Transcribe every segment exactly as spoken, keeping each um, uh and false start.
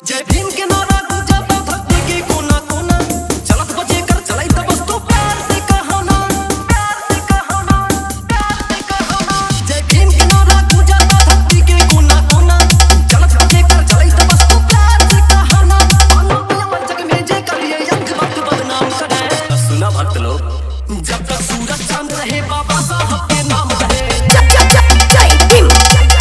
जय भीम के नारा गुजरता धरती के कोना कोना, चलत बजे कर चलाई त बस तो प्यार से कहना, प्यार से कहना, प्यार से कहना। जय भीम के नारा गुजरता धरती के कोना कोना, चलत बजे कर चलाई त बस तो प्यार से कहना। मानव जग में जय करिए अंक वक्त बदनाम करे। सुना भक्त लोग, जब तक सूरज चांद रहे बाबा साहब के नाम रहे। जय भीम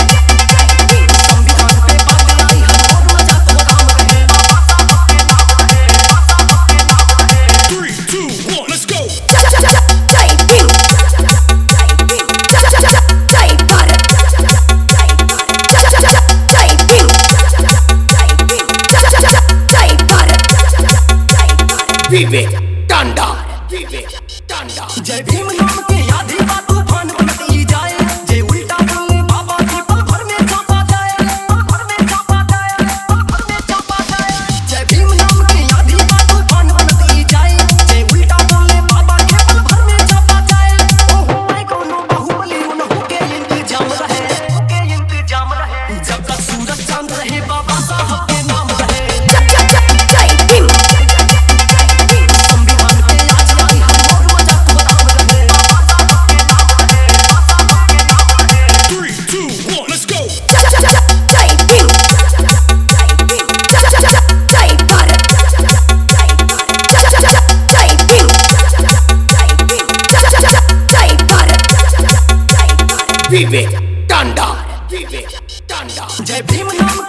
विवेक टांडा, विवेक टांडा। जय भीम नाम के याद ही बात तूफान पलटी जाए, जे उल्टा बोले बाबा की पल भर में चापा जाए, पल भर में चापा जाए, पल भर में चापा जाए। जय भीम नाम के याद ही बात तूफान पलटी जाए, जे उल्टा बोले बाबा के पल भर में चापा जाए। ओ होए कोनो बाहुबली उन्हों के इंतजाम रहे, के इंतजाम रहे। जब तक सूरज चांद रहे बाबा साहब के नाम रहे। जय भीम विवेक टांडा, विवेक टांडा। जय भीम नाम